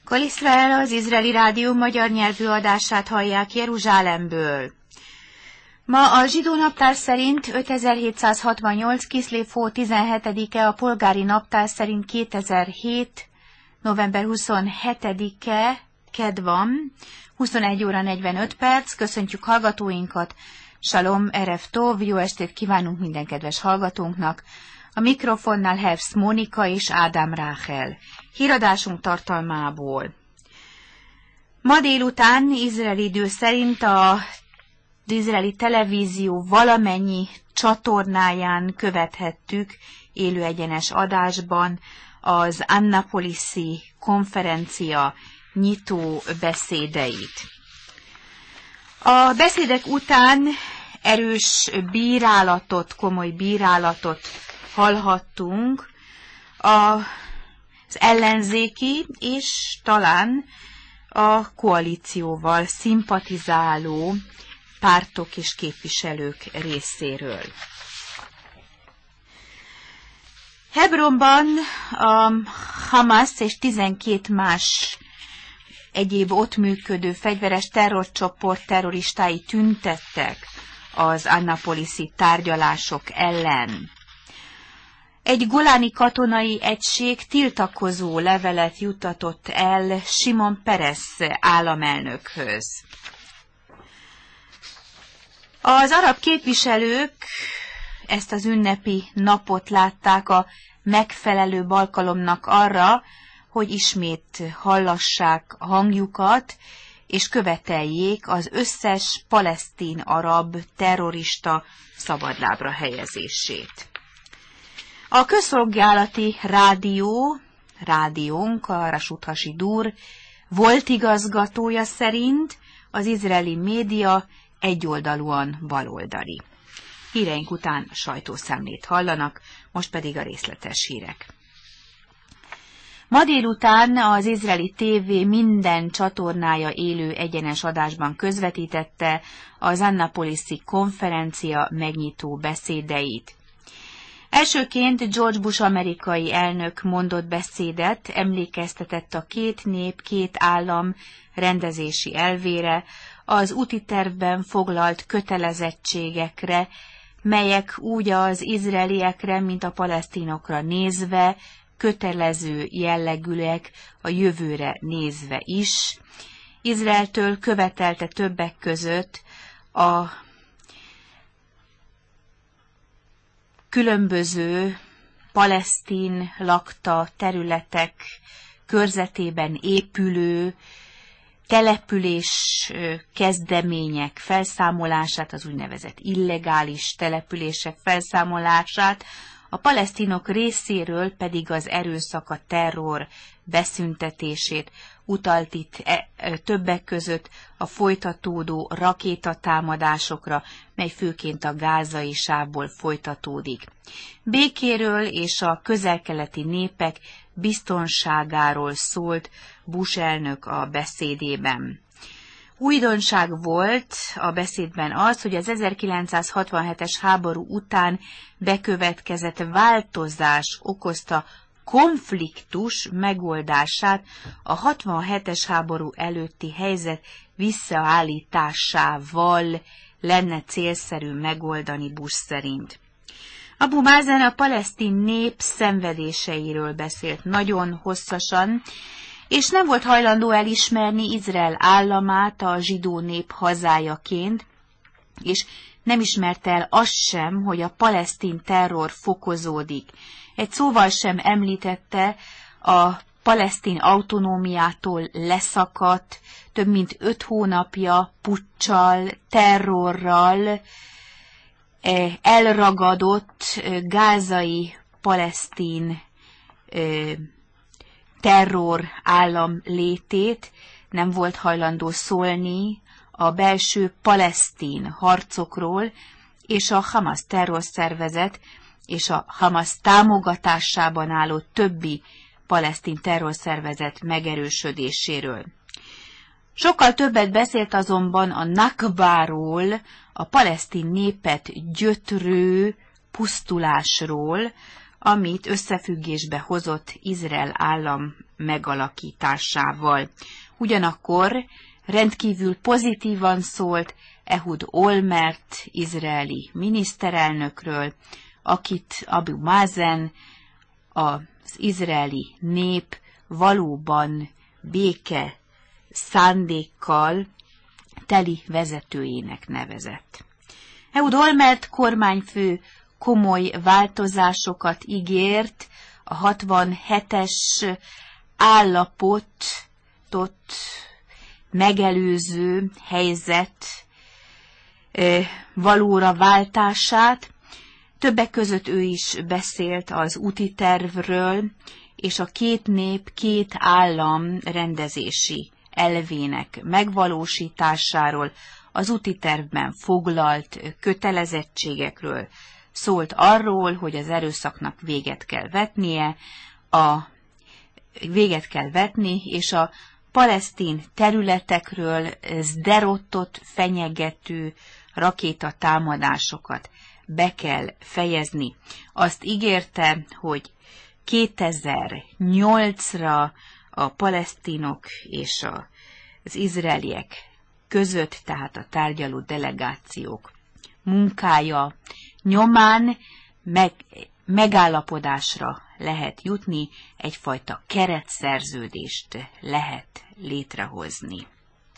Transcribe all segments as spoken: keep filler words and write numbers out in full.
Kol Iszrael, az izraeli rádió magyar nyelvű adását hallják Jeruzsálemből. Ma a zsidó naptár szerint ötezer-hétszázhatvannyolc. Kiszlév hó tizenhetedike, a polgári naptár szerint kétezer-hét. november huszonhetedike, kedd van, huszonegy óra negyvenöt perc. Köszöntjük hallgatóinkat. Shalom, erev tov, jó estét kívánunk minden kedves hallgatónknak. A mikrofonnál Hevsz Mónika és Ádám Ráhel. Híradásunk tartalmából. Ma délután izraeli idő szerint az izraeli televízió valamennyi csatornáján követhettük élő egyenes adásban az Annapoliszi konferencia nyitó beszédeit. A beszédek után erős bírálatot, komoly bírálatot hallhattunk az ellenzéki és talán a koalícióval szimpatizáló pártok és képviselők részéről. Hebronban a Hamas és tizenkét más egyéb ott működő fegyveres terrorcsoport terroristái tüntettek az Annapoliszi tárgyalások ellen. Egy goláni katonai egység tiltakozó levelet juttatott el Simon Peres államelnökhöz. Az arab képviselők ezt az ünnepi napot látták a megfelelő alkalomnak arra, hogy ismét hallassák hangjukat, és követeljék az összes palesztin arab terrorista szabadlábra helyezését. A közszolgálati rádió, rádiónk, a Rashut Hasidur volt igazgatója szerint az izraeli média egyoldalúan baloldali. Híreink után sajtószemlét hallanak, most pedig a részletes hírek. Ma délután az izraeli tévé minden csatornája élő egyenes adásban közvetítette az Annapoliszi konferencia megnyitó beszédeit. Elsőként George Bush amerikai elnök mondott beszédet, emlékeztetett a két nép, két állam rendezési elvére, az úti tervben foglalt kötelezettségekre, melyek úgy az izraeliekre, mint a palesztinokra nézve kötelező jellegűek, a jövőre nézve is. Izraeltől követelte többek között a különböző palesztin lakta területek körzetében épülő település kezdemények felszámolását, az úgynevezett illegális települések felszámolását, a palesztinok részéről pedig az erőszak, a terror beszüntetését, utalt itt e, e, többek között a folytatódó rakétatámadásokra, mely főként a gázai sávból folytatódik. Békéről és a közel-keleti népek biztonságáról szólt Bush elnök a beszédében. Újdonság volt a beszédben az, hogy az ezerkilencszázhatvanhetes háború után bekövetkezett változás okozta konfliktus megoldását, a hatvanhetes háború előtti helyzet visszaállításával lenne célszerű megoldani Bush szerint. Abu Mazen a palesztin nép szenvedéseiről beszélt nagyon hosszasan, és nem volt hajlandó elismerni Izrael államát a zsidó nép hazájaként, és nem ismerte el azt sem, hogy a palesztin terror fokozódik. Egy szóval sem említette a palesztin autonómiától leszakadt, több mint öt hónapja puccsal, terrorral elragadott gázai palesztin terror állam létét, nem volt hajlandó szólni a belső palesztin harcokról, és a Hamas terrorszervezet és a Hamas támogatásában álló többi palesztin terrorszervezet megerősödéséről. Sokkal többet beszélt azonban a Nakbáról, a palesztin népet gyötrő pusztulásról, amit összefüggésbe hozott Izrael állam megalakításával. Ugyanakkor rendkívül pozitívan szólt Ehud Olmert izraeli miniszterelnökről, akit Abu Mazen, az izraeli nép valóban béke szándékkal teli vezetőjének nevezett. Ehud Olmert kormányfő komoly változásokat ígért, a hatvanhetes állapotot megelőző helyzet valóra váltását. Többek között ő is beszélt az úti tervről, és a két nép, két állam rendezési elvének megvalósításáról, az úti tervben foglalt kötelezettségekről, szólt arról, hogy az erőszaknak véget kell vetnie, a véget kell vetni, és a palesztin területekről Szderotot fenyegető rakétatámadásokat be kell fejezni. Azt ígérte, hogy kétezer-nyolcra a palesztinok és az izraeliek között, tehát a tárgyaló delegációk munkája nyomán meg, megállapodásra lehet jutni, egyfajta keretszerződést lehet létrehozni.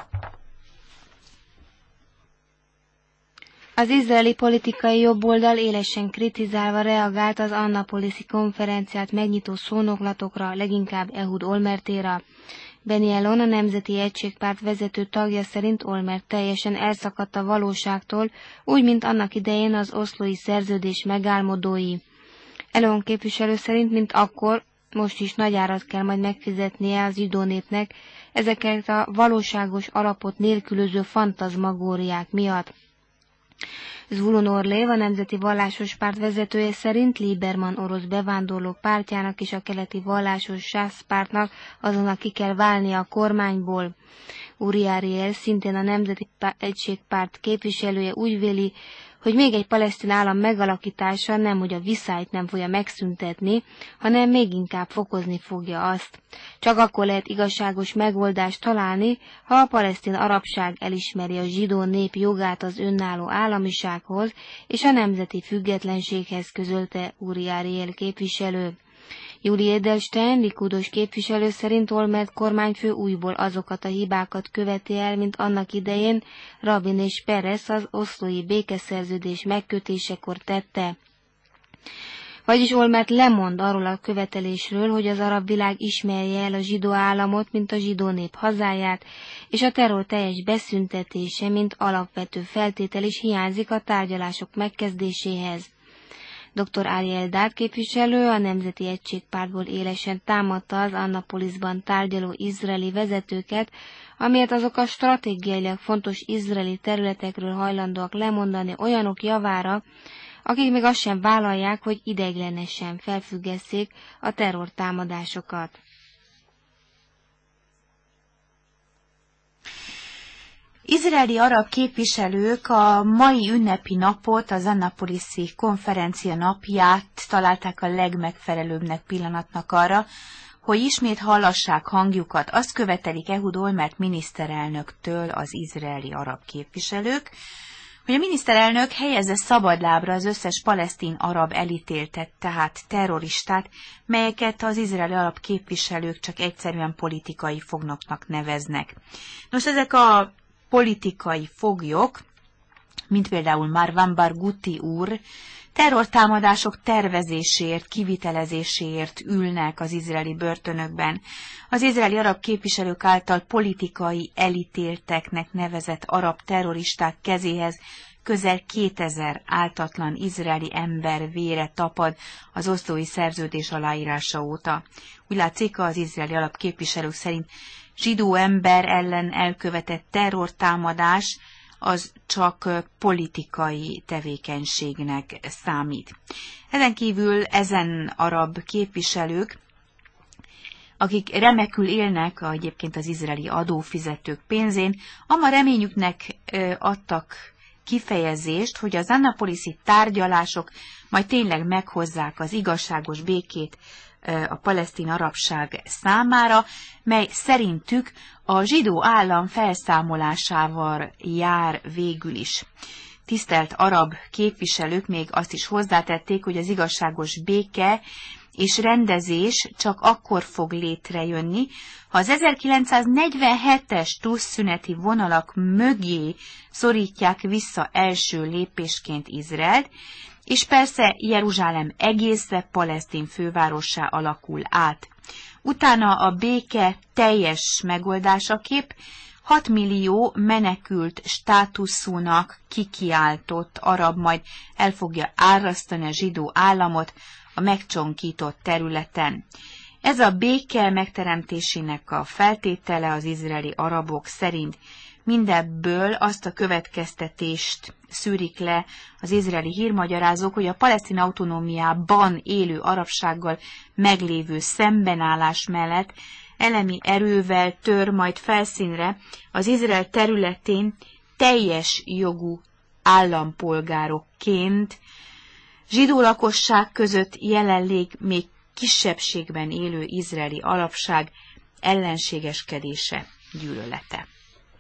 Az izraeli politikai jobboldal élesen kritizálva reagált az Annapoliszi konferenciát megnyitó szónoklatokra, leginkább Ehud Olmertéra. Benny Elon, a Nemzeti Egységpárt vezető tagja szerint Olmert teljesen elszakadt a valóságtól, úgy, mint annak idején az oszlói szerződés megálmodói. Elon képviselő szerint, mint akkor, most is nagy árat kell majd megfizetnie az zsidó népnek ezeket a valóságos alapot nélkülöző fantazmagóriák miatt. Zvulun Orlév, a Nemzeti Vallásos Párt vezetője szerint Lieberman orosz bevándorlók pártjának és a keleti vallásos sász pártnak azonnal ki kell válni a kormányból. Uri Ariel, szintén a Nemzeti Egységpárt képviselője úgy véli, hogy még egy palesztin állam megalakítása nemhogy a viszályt nem fogja megszüntetni, hanem még inkább fokozni fogja azt. Csak akkor lehet igazságos megoldást találni, ha a palesztin arabság elismeri a zsidó nép jogát az önálló államisághoz és a nemzeti függetlenséghez, közölte Uri Ariel képviselő. Juli Edelstein, likudos képviselő szerint Olmert kormányfő újból azokat a hibákat követi el, mint annak idején Rabin és Peres az oszlói békeszerződés megkötésekor tette. Vagyis Olmert lemond arról a követelésről, hogy az arab világ ismerje el a zsidó államot, mint a zsidó nép hazáját, és a terror teljes beszüntetése, mint alapvető feltétel is hiányzik a tárgyalások megkezdéséhez. doktor Ariel Dát képviselő a Nemzeti Egységpártból élesen támadta az Annapolisban tárgyaló izraeli vezetőket, amiért azok a stratégiailag fontos izraeli területekről hajlandóak lemondani olyanok javára, akik még azt sem vállalják, hogy ideiglenesen felfüggesszék a terrortámadásokat. Izraeli arab képviselők a mai ünnepi napot, az Annapoliszi konferencia napját találták a legmegfelelőbbnek pillanatnak arra, hogy ismét hallassák hangjukat. Azt követelik Ehud Olmert miniszterelnöktől az izraeli arab képviselők, hogy a miniszterelnök helyezze szabadlábra az összes palesztin arab elítéltet, tehát terroristát, melyeket az izraeli arab képviselők csak egyszerűen politikai fognoknak neveznek. Nos, ezek a politikai foglyok, mint például Marwan Barghouti úr, terrortámadások tervezéséért, kivitelezéséért ülnek az izraeli börtönökben. Az izraeli arab képviselők által politikai elítélteknek nevezett arab terroristák kezéhez közel kétezer ártatlan izraeli ember vére tapad az oszlói szerződés aláírása óta. Úgy látszik, az izraeli arab képviselők szerint zsidó ember ellen elkövetett terrortámadás az csak politikai tevékenységnek számít. Ezen kívül ezen arab képviselők, akik remekül élnek egyébként az izraeli adófizetők pénzén, ama reményüknek adtak kifejezést, hogy az annapoliszi tárgyalások majd tényleg meghozzák az igazságos békét a palesztin arabság számára, mely szerintük a zsidó állam felszámolásával jár végül is. Tisztelt arab képviselők még azt is hozzátették, hogy az igazságos béke és rendezés csak akkor fog létrejönni, ha az ezerkilencszáznegyvenhetes tűzszüneti vonalak mögé szorítják vissza első lépésként Izraelt, és persze Jeruzsálem egésze palesztin fővárossá alakul át. Utána a béke teljes megoldásaképp hat millió menekült státuszúnak kikiáltott arab majd el fogja árasztani a zsidó államot a megcsonkított területen. Ez a béke megteremtésének a feltétele az izraeli arabok szerint. Mindebből azt a következtetést szűrik le az izraeli hírmagyarázók, hogy a palesztin autonómiában élő arabsággal meglévő szembenállás mellett elemi erővel tör majd felszínre az Izrael területén teljes jogú állampolgárokként, zsidó lakosság között jelenleg még kisebbségben élő izraeli alapság ellenségeskedése, gyűlölete.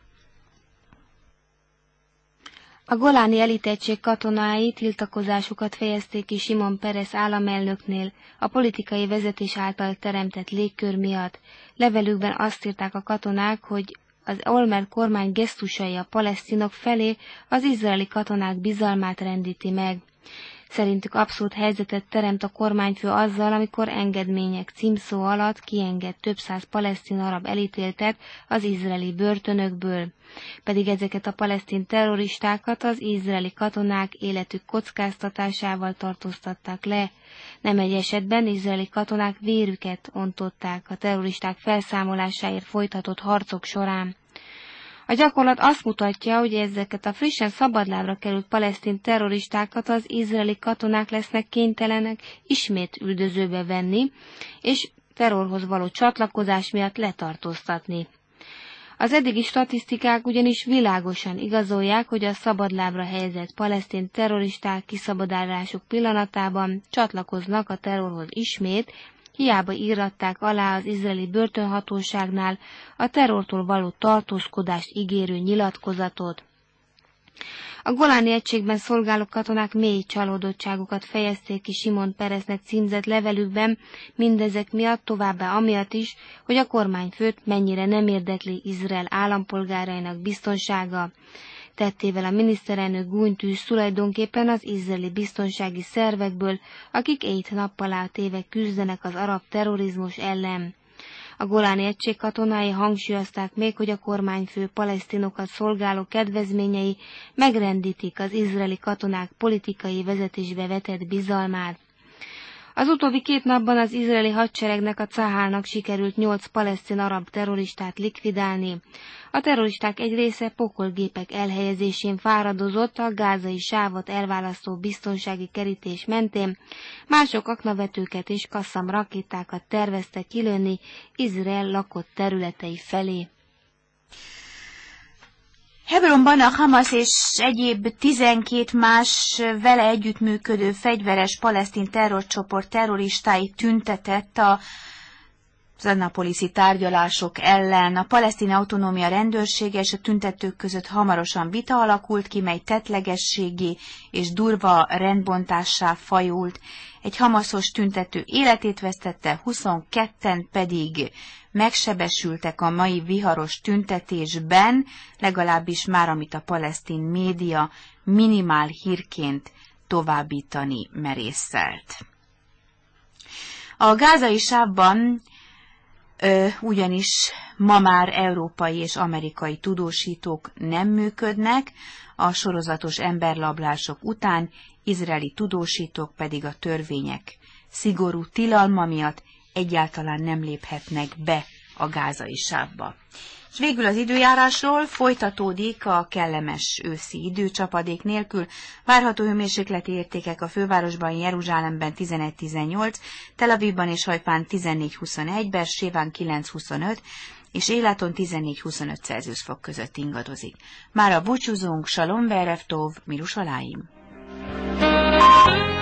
A goláni elitettség katonái tiltakozásukat fejezték ki Simon Peres államelnöknél a politikai vezetés által teremtett légkör miatt. Levelükben azt írták a katonák, hogy az Olmert kormány gesztusai a palesztinok felé az izraeli katonák bizalmát rendíti meg. Szerintük abszurd helyzetet teremt a kormányfő azzal, amikor engedmények címszó alatt kienged több száz palesztin arab elítéltet az izraeli börtönökből. Pedig ezeket a palesztin terroristákat az izraeli katonák életük kockáztatásával tartóztatták le. Nem egy esetben izraeli katonák vérüket ontották a terroristák felszámolásáért folytatott harcok során. A gyakorlat azt mutatja, hogy ezeket a frissen szabadlábra került palesztin terroristákat az izraeli katonák lesznek kénytelenek ismét üldözőbe venni, és terrorhoz való csatlakozás miatt letartóztatni. Az eddigi statisztikák ugyanis világosan igazolják, hogy a szabadlábra helyezett palesztin terroristák kiszabadulásuk pillanatában csatlakoznak a terrorhoz ismét, hiába íratták alá az izraeli börtönhatóságnál a terrortól való tartózkodást ígérő nyilatkozatot. A Goláni egységben szolgáló katonák mély csalódottságukat fejezték ki Simon Peresnek címzett levelükben, mindezek miatt továbbá amiatt is, hogy a kormányfőt mennyire nem érdekli Izrael állampolgárainak biztonsága. Tettével a miniszterelnök gúnytűz tulajdonképpen az izraeli biztonsági szervekből, akik éjt nappal át évek küzdenek az arab terrorizmus ellen. A Goláni egység katonái hangsúlyozták még, hogy a kormányfő palesztinokat szolgáló kedvezményei megrendítik az izraeli katonák politikai vezetésbe vetett bizalmát. Az utóbbi két napban az izraeli hadseregnek, a Cahálnak sikerült nyolc palesztin arab terroristát likvidálni. A terroristák egy része pokolgépek elhelyezésén fáradozott a gázai sávot elválasztó biztonsági kerítés mentén, mások aknavetőket és kasszam rakétákat terveztek kilőni Izrael lakott területei felé. Hebronban a Hamas és egyéb tizenkét más vele együttműködő fegyveres palesztin terrorcsoport terroristái tüntetett a az annapoliszi tárgyalások ellen. A palesztin autonómia rendőrsége és a tüntetők között hamarosan vita alakult ki, mely tettlegességé és durva rendbontássá fajult. Egy hamaszos tüntető életét vesztette, huszonketten pedig megsebesültek a mai viharos tüntetésben, legalábbis már amit a palesztin média minimál hírként továbbítani merészelt. A gázai sávban Ö, ugyanis ma már európai és amerikai tudósítók nem működnek, a sorozatos emberrablások után izraeli tudósítók pedig a törvények szigorú tilalma miatt egyáltalán nem léphetnek be a gázai sávba. És végül az időjárásról folytatódik a kellemes őszi idő, csapadék nélkül. Várható hőmérsékleti értékek a fővárosban, Jeruzsálemben tizenegy tizennyolc, Tel Avivban és Hajfán tizennégy huszonegy, Beerséván kilenc huszonöt, és éjláton tizennégy-huszonöt Celsius fok között ingadozik. Mára búcsúzunk, Salom Verev Tov, Mirusalaim.